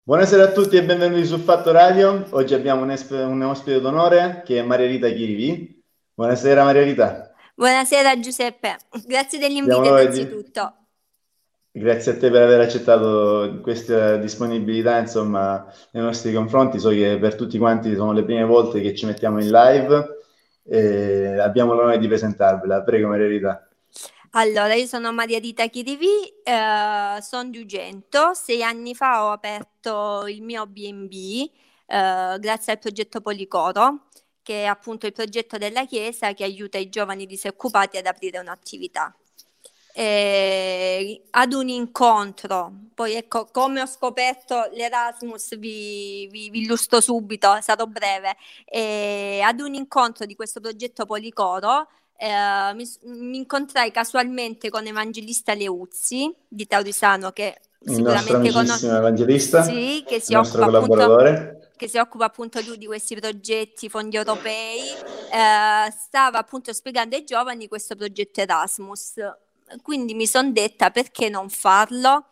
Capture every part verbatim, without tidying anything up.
Buonasera a tutti e benvenuti su Fatto Radio. Oggi abbiamo un, esp- un ospite d'onore che è Maria Rita Chirivi. Buonasera Maria Rita. Buonasera Giuseppe, grazie Abbiamo dell'invito l'onore di- innanzitutto. Grazie a te per aver accettato questa disponibilità, insomma, nei nostri confronti. So che per tutti quanti sono le prime volte che ci mettiamo in live e abbiamo l'onore di presentarvela. Prego Maria Rita. Allora, io sono Maria Rita Chirivi, eh, sono di Ugento. Sei anni fa ho aperto il mio B and B, eh, grazie al progetto Policoro, che è appunto il progetto della Chiesa che aiuta i giovani disoccupati ad aprire un'attività. Eh, ad un incontro, poi ecco, come ho scoperto l'Erasmus, vi, vi, vi illustro subito, sarò breve. Eh, ad un incontro di questo progetto Policoro, eh, mi, mi incontrai casualmente con Evangelista Leuzzi di Taurisano, che Il nostro sicuramente conosce, amicissimo evangelista, sì, che il si nostro occupa appunto collaboratore. che si occupa appunto lui di questi progetti, fondi europei. Eh, stava appunto spiegando ai giovani questo progetto Erasmus. Quindi mi sono detta perché non farlo.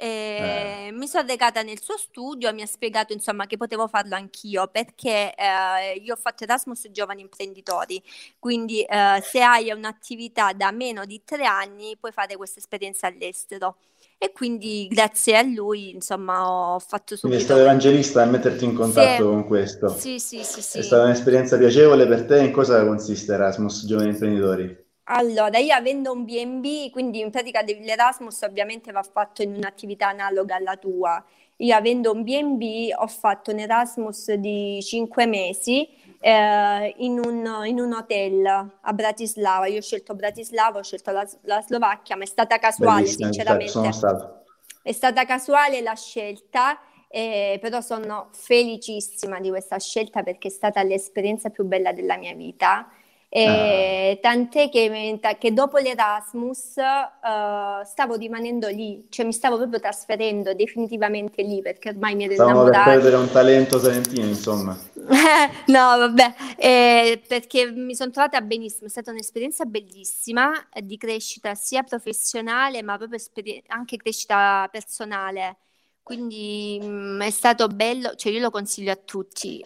Eh, Eh, mi sono recata nel suo studio, mi ha spiegato insomma che potevo farlo anch'io perché eh, io ho fatto Erasmus giovani imprenditori, quindi eh, se hai un'attività da meno di tre anni puoi fare questa esperienza all'estero. E quindi grazie a lui insomma ho fatto Quindi è stato subito. evangelista a metterti in Sì, contatto con questo. sì, sì, sì, È sì. stata un'esperienza piacevole per te? In cosa consiste Erasmus Giovani Imprenditori? Allora, io avendo un B and B, quindi in pratica de- l'Erasmus ovviamente va fatto in un'attività analoga alla tua. Io avendo un B and B ho fatto un Erasmus di cinque mesi eh, in un, in un hotel a Bratislava. Io ho scelto Bratislava, ho scelto la, la Slovacchia, ma è stata casuale, Bellissima città, ci sono sinceramente. stato. È stata casuale la scelta, eh, però sono felicissima di questa scelta perché è stata l'esperienza più bella della mia vita. Ah, Eh, tant'è che, che dopo l'Erasmus eh, stavo rimanendo lì, cioè mi stavo proprio trasferendo definitivamente lì perché ormai mi ero stavamo per innamorata. perdere un talento salentino, insomma. No, vabbè, eh, perché mi sono trovata benissimo, è stata un'esperienza bellissima eh, di crescita sia professionale ma proprio esperi- anche crescita personale. Quindi mm, è stato bello, cioè io lo consiglio a tutti.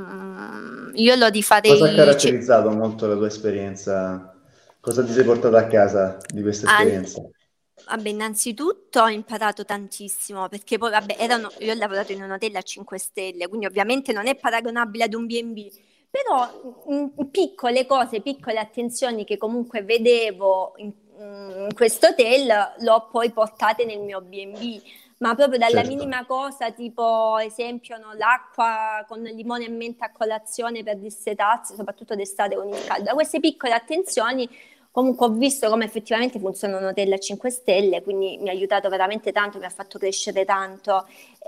Mm, io lo Cosa ha rifarei, cioè, caratterizzato molto la tua esperienza? Cosa ti sei portato a casa di questa Al- esperienza? Vabbè, innanzitutto ho imparato tantissimo perché poi, vabbè, erano, io ho lavorato in un hotel a cinque stelle, quindi ovviamente non è paragonabile ad un B and B, però mm, piccole cose, piccole attenzioni che comunque vedevo in, in questo hotel l'ho poi portate nel mio B and B, ma proprio dalla Certo. minima cosa, tipo esempio no, l'acqua con limone e menta a colazione per dissetarsi, soprattutto d'estate con il caldo. Da queste piccole attenzioni comunque ho visto come effettivamente funziona un hotel a cinque stelle, quindi mi ha aiutato veramente tanto, mi ha fatto crescere tanto.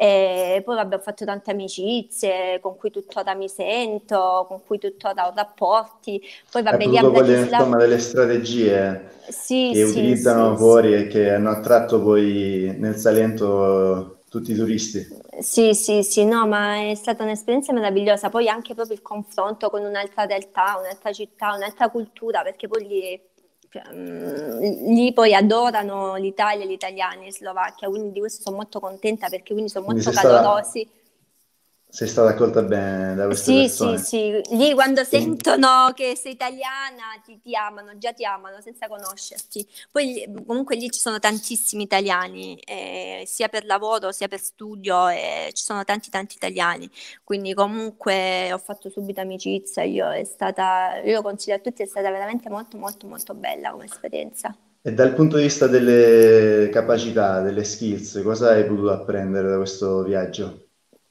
E poi vabbè, ho fatto tante amicizie con cui tuttora mi sento, con cui tuttora ho rapporti. Poi Hai vabbè, lì a potuto cogliere Bratislava. insomma delle strategie Sì, che sì, utilizzano sì, sì. fuori e che hanno attratto poi nel Salento tutti i turisti. Sì, sì, sì, no, ma è stata un'esperienza meravigliosa. Poi anche proprio il confronto con un'altra realtà, un'altra città, un'altra cultura, perché poi lì, cioè, mm, lì poi adorano l'Italia, gli italiani in Slovacchia, quindi di questo sono molto contenta perché quindi sono Quindi molto sei stata, calorosi. sei stata accolta bene da queste Sì, sì, persone. sì, lì quando E sentono che sei italiana ti, ti amano, già ti amano senza conoscerti. Poi lì- comunque lì ci sono tantissimi italiani, eh, sia per lavoro sia per studio, eh, ci sono tanti tanti italiani. Quindi comunque ho fatto subito amicizia, io è stata, io lo consiglio a tutti, è stata veramente molto molto molto bella come esperienza. E dal punto di vista delle capacità, delle skills, cosa hai potuto apprendere da questo viaggio?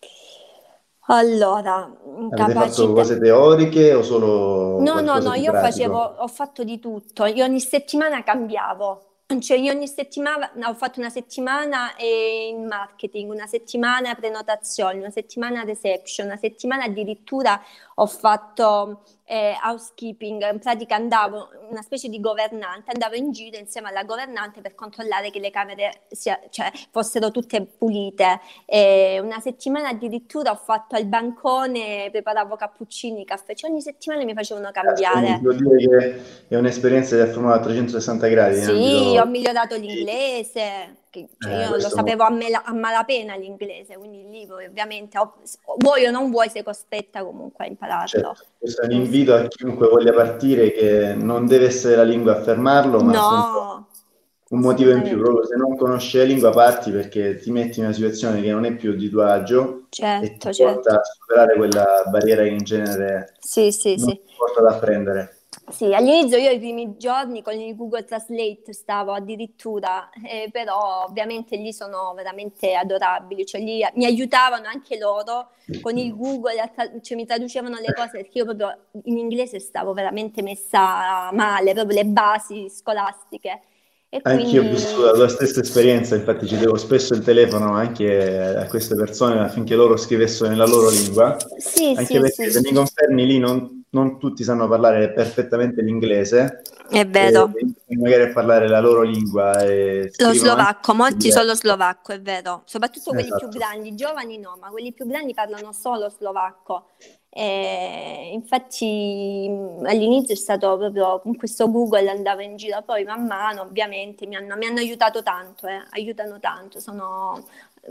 Allora, Avete fatto capacità. cose teoriche o solo No, no, qualcosa no, di io facevo, pratico? ho fatto di tutto, io ogni settimana cambiavo, cioè io ogni settimana, no, ho fatto una settimana eh, in marketing, una settimana prenotazioni, una settimana reception, una settimana addirittura ho fatto eh, housekeeping, in pratica andavo, una specie di governante, andavo in giro insieme alla governante per controllare che le camere sia- cioè, fossero tutte pulite. E una settimana addirittura ho fatto al bancone, preparavo cappuccini, caffè, cioè ogni settimana mi facevano Caspita, quindi si cambiare. può dire che è un'esperienza che ha formato a trecentosessanta gradi in Sì, ho ambito. migliorato l'inglese. che, cioè Eh, io lo questo è sapevo molto... a, mela- a malapena l'inglese, quindi lì poi ovviamente ho- vuoi o non vuoi sei costretta comunque a impararlo. Certo, questo è un Eh, invito a chiunque voglia partire, che non deve essere la lingua a fermarlo, ma appunto no, un motivo in più, assolutamente, proprio se non conosci la lingua parti perché ti metti in una situazione che non è più di tuo agio e ti certo, porta certo. a superare quella barriera che in genere Sì, sì, non sì. ti porta ad apprendere. Sì, all'inizio io i primi giorni con il Google Translate stavo addirittura, eh, però ovviamente lì sono veramente adorabili, cioè lì mi aiutavano anche loro con il Google, a tra- cioè mi traducevano le cose perché io proprio in inglese stavo veramente messa male, proprio le basi scolastiche e Anch'io ho vissuto la quindi tua stessa esperienza, infatti ci devo spesso il telefono anche a queste persone affinché loro scrivessero nella loro lingua, sì, anche sì, sì, perché se mi confermi lì non, non tutti sanno parlare perfettamente l'inglese, è e vero. magari a parlare la loro lingua e Lo scrivono anche slovacco, molti solo diverso. slovacco, è vero, soprattutto quelli più Esatto. grandi, i giovani no, ma quelli più grandi parlano solo slovacco. E infatti mh, all'inizio è stato proprio con questo Google andavo in giro, poi man mano ovviamente mi hanno, mi hanno aiutato tanto, eh, aiutano tanto. Sono,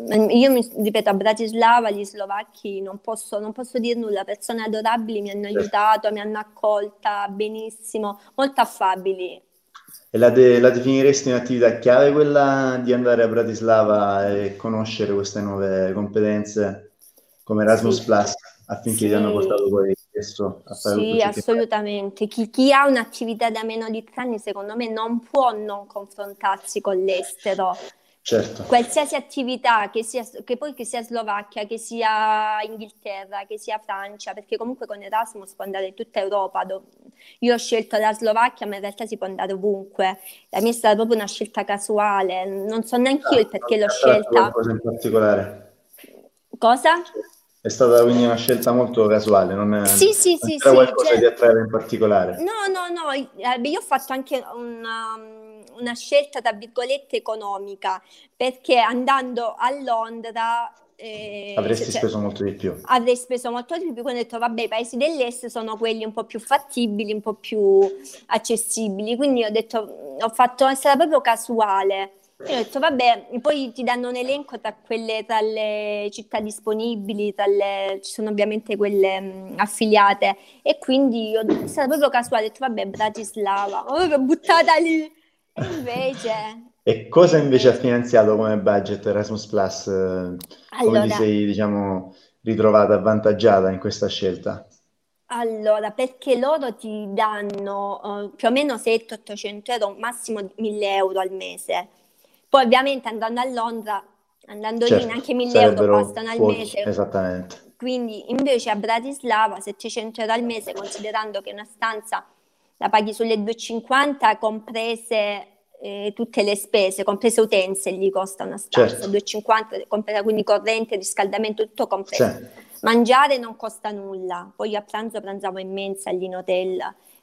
io mi ripeto, a Bratislava gli slovacchi non posso, non posso dire nulla, persone adorabili mi hanno Certo. aiutato, mi hanno accolta benissimo, molto affabili. E la, de- la definiresti un'attività chiave quella di andare a Bratislava e conoscere queste nuove competenze come Erasmus Sì, Plus affinché ti hanno portato sì, poi adesso a fare tutto sì, ciò che fai? assolutamente. Chi, chi ha un'attività da meno di tre anni, secondo me, non può non confrontarsi con l'estero. Certo, Qualsiasi attività, che sia, che poi che sia Slovacchia, che sia Inghilterra, che sia Francia, perché comunque con Erasmus può andare in tutta Europa. do- Io ho scelto la Slovacchia, ma in realtà si può andare ovunque. La mia è stata proprio una scelta casuale, non so neanche io il ah, non perché ti l'ho ha attratto scelta. qualcosa in particolare. Cosa? È stata quindi una scelta molto casuale, non, Sì, sì, non sì, c'era sì, qualcosa cioè, di attraeva in particolare. no, no, no, eh, beh, io ho fatto anche una, una scelta, tra virgolette, economica, perché andando a Londra, eh, se- Avresti cioè, speso molto di più. avrei speso molto di più, quindi ho detto, vabbè, i paesi dell'est sono quelli un po' più fattibili, un po' più accessibili, quindi ho detto, ho fatto, è stata proprio casuale. E ho detto, vabbè, poi ti danno un elenco tra quelle, tra le città disponibili, tra le- ci sono ovviamente quelle mh, affiliate, e quindi ho- è stato proprio casuale, ho detto, vabbè, Bratislava, ma proprio buttata lì. E invece, E e cosa invece ha invece, finanziato come budget Erasmus Plus? Eh, Come ti allora, sei, diciamo, ritrovata avvantaggiata in questa scelta? allora, perché loro ti danno eh, più o meno settecento-ottocento euro, massimo mille euro al mese. Poi ovviamente andando a Londra, andando lì Certo, neanche mille euro sarebbero bastano al pochi, mese. esattamente. Quindi invece a Bratislava settecento euro al mese, considerando che una stanza la paghi sulle duecentocinquanta, comprese eh, tutte le spese, comprese utenze, gli costa una stanza, Certo, duecentocinquanta, compresa quindi corrente, riscaldamento, tutto sì. compreso. Mangiare non costa nulla, poi a pranzo pranzavo in mensa lì in hotel,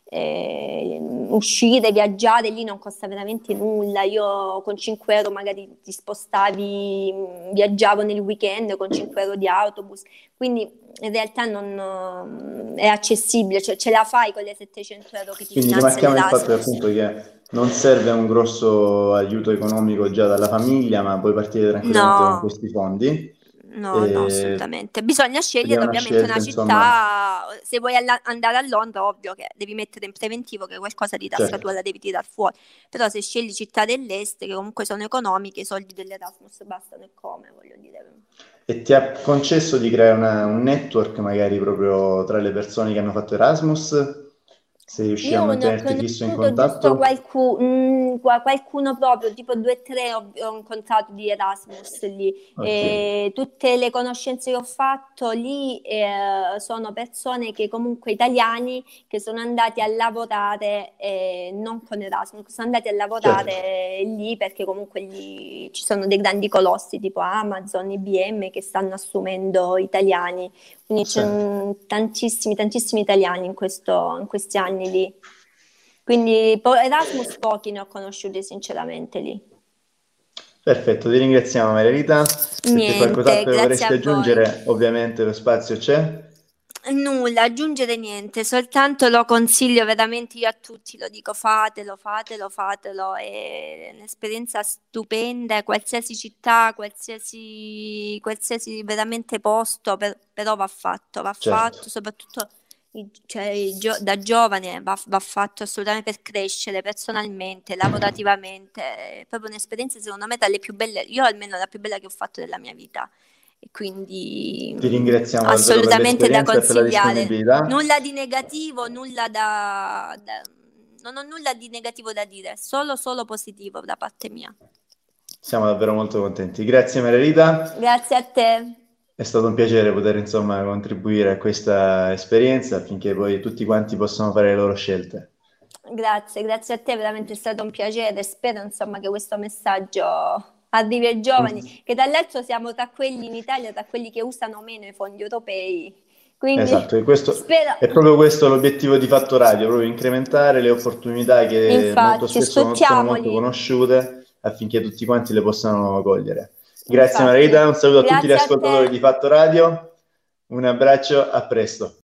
eh, uscire, viaggiare lì non costa veramente nulla. Io con cinque euro magari ti spostavi, mh, viaggiavo nel weekend con cinque euro di autobus, quindi in realtà non, è accessibile, cioè ce la fai con le settecento euro che ti Quindi finanzia rimarchiamo il fatto che l'Erasmus. appunto che non serve un grosso aiuto economico già dalla famiglia, ma puoi partire tranquillamente con No, questi fondi. no, no, E- assolutamente. Bisogna Ed è scegliere una ovviamente scelta, una insomma, città. Se vuoi alla- andare a Londra, ovvio che devi mettere in preventivo che qualcosa di tasca certo. tua la devi tirare fuori. Però se scegli città dell'est, che comunque sono economiche, i soldi dell'Erasmus bastano e come, voglio dire. E ti ha concesso di creare una- un network magari proprio tra le persone che hanno fatto Erasmus? Sei riuscito a Io ne ho mantenerti fisso in conosciuto giusto contatto? qualcuno, qualcuno proprio, tipo due o tre ho, ho incontrato di Erasmus lì. Ok, E tutte le conoscenze che ho fatto lì eh, sono persone che comunque italiani che sono andati a lavorare eh, non con Erasmus, sono andati a certo, lavorare lì perché comunque lì ci sono dei grandi colossi tipo Amazon, I B M che stanno assumendo italiani. Quindi sì. c'è tantissimi, tantissimi italiani in questo- in questi anni lì. Quindi po- Erasmus pochi ne ho conosciuti sinceramente lì. Perfetto, ti ringraziamo Maria Rita. Se c'è Niente, qualcos'altro che grazie vorresti a voi. aggiungere, ovviamente lo spazio c'è. Nulla, aggiungere niente, soltanto lo consiglio veramente io a tutti, lo dico fatelo, fatelo, fatelo, è un'esperienza stupenda, qualsiasi città, qualsiasi, qualsiasi veramente posto, per- però va fatto, va Certo. fatto, soprattutto i- cioè, i gio- da giovane va, va fatto assolutamente per crescere personalmente, lavorativamente, è proprio un'esperienza secondo me tra le più belle, io almeno la più bella che ho fatto della mia vita. E quindi Ti mh, ringraziamo davvero per assolutamente da l'esperienza e per la consigliare. disponibilità. Nulla di negativo, nulla da, da- non ho nulla di negativo da dire, solo, solo positivo da parte mia. Siamo davvero molto contenti. Grazie Margherita, Grazie a te. è stato un piacere poter insomma contribuire a questa esperienza affinché poi tutti quanti possano fare le loro scelte. Grazie, grazie a te, veramente è stato un piacere. Spero insomma che questo messaggio arrivi ai giovani, che dall'altro siamo tra quelli in Italia, tra quelli che usano meno i fondi europei. Esatto, Quindi e questo spero. è proprio questo l'obiettivo di Fatto Radio, proprio incrementare le opportunità che molto Infatti, spesso non sono molto sfruttiamoli. conosciute affinché tutti quanti le possano cogliere. Grazie Infatti, Margherita, un saluto a tutti gli grazie a ascoltatori te. di Fatto Radio, un abbraccio, a presto.